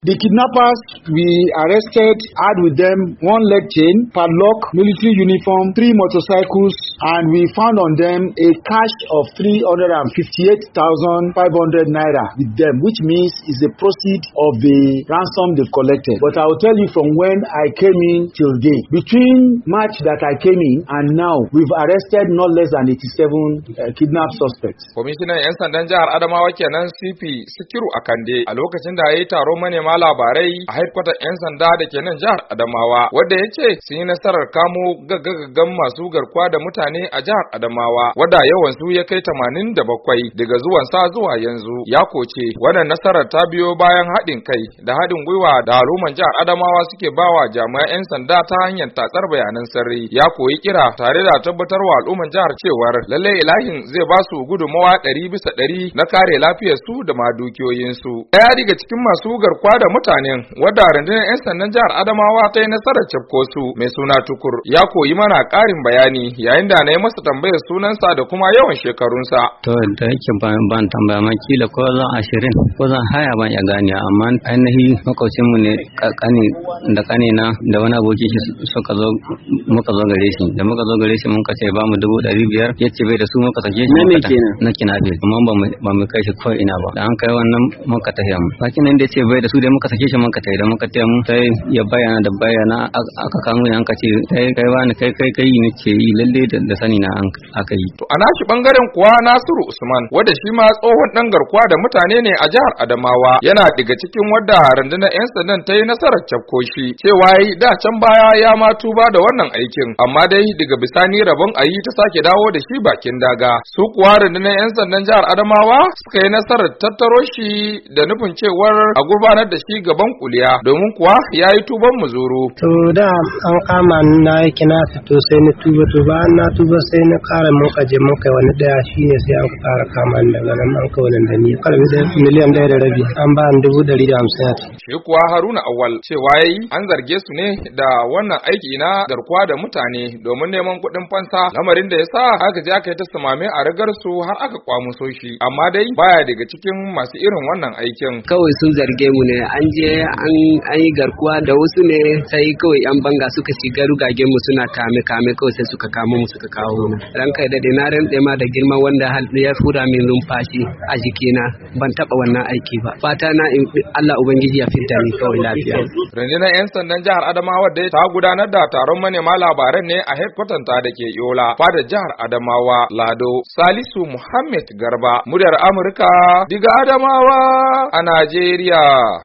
The kidnappers we arrested had with them one leg chain, padlock, military uniform, 3 motorcycles, and we found on them a cash of 358,500 naira with them, which means is the proceed of the ransom they've collected. But I will tell you from when I came in till date, between March that I came in and now, we've arrested not less than 87 kidnapped suspects. Kwamishinan 'yan sandan jihar Adamawa kenan CP Sikiru Akande a lokacin da ya yi taron manema labarai a headquarter 'yan sanda da ke nan jihar Adamawa, wadda ya ce sun yi nasarar kamo gaggagaggan masu garkuwa da mutane a jihar Adamawa, wadda yawan su ya kai 87 daga zuwan sa zuwa yanzu. Ya koce wannan nasarar ta biyo bayan haɗin kai da haɗin gwiwa da al'umman jihar Adamawa suke bawa jami'an 'yan sanda ta hanyar tatsar bayanan sirri. Ya koyi kira tare da tabbatarwa al'umman jihar cewar lallai ilahin zai ba su gudunmawa 100% na kare lafiyar su da ma dukiyoyinsu. Ɗaya daga cikin masu garkuwa da mutanen wadda rundunar 'yan sandan jihar Adamawa ta yi nasarar cafko su mai suna Tukur ya koyi mana ƙarin bayani yayin da na yi masa tambayar sunansa da kuma yawan shekarunsa. To da yake ban tambaya ma kila ko zan 20 ko zan haya ban ya gane, amma ainihi makwacin mu ne kani na da wani aboki shi muka zo gare shi da muka zo gare shi mun kace ba mu 500 yace bai da su muka sake shi na kinabe amma ba mu kai shi ko ina ba da an kai wannan muka tafi mu bakin nan da yace bai da su dai muka sake shi muka tafi da muka tafi mu sai ya bayyana aka kamo ni an kace kai wani kai ne ce yi lalle da sani na an aka yi. To ana shi bangaren kuwa Nasiru Usman wanda shi ma tsohon dan garkuwa da mutane ne a jihar Adamawa yana daga cikin wadda rundunar 'yan sandan ta yi nasarar cafko shi cewa yi da can baya ya ma tuba da wannan aikin amma dai daga bisani rabon ayi ta sake dawo da shi bakin daga. Su kuwa rundunar 'yan sandan jihar Adamawa suka yi nasarar tattaro shi da nufin cewar a gurbanar da shi gaban kuliya domin kuwa ya yi tuban muzuru. To da an kama na yake na fito sai na tuba na tuba sai na kara muka je muka wani daya shine sai an fara kama ni daga nan an kawo da ni kalbi da miliyan 1.5 an ba ni 150. Shi kuwa Haruna Awal cewa yayi an zarge su ne da wannan aiki na garkuwa da mutane domin neman kuɗin fansa lamarin da yasa aka je aka yi ta samame a rigar su har aka kwamuso shi amma dai baya daga cikin masu irin wannan aikin. Kawai sun zarge mu ne an je an yi garkuwa da wasu ne sai kawai yan banga suka shiga rugagen mu suna kame kawai sai suka kama mu suka kawo mu. Ranka da na rantse ma da girma wanda ya fura min numfashi a jikina ban taba wannan aiki ba. Fata na Allah ubangiji ya fidda ni kawai lafiya. Rundunar 'yan sandan jihar Adamawa dai ta gudanar da taron manema labaran ne a headquarter ta da ke Yola fadar jihar Adamawa. Lado Salisu Muhammad Garba muryar Amurka diga Adamawa a Najeriya.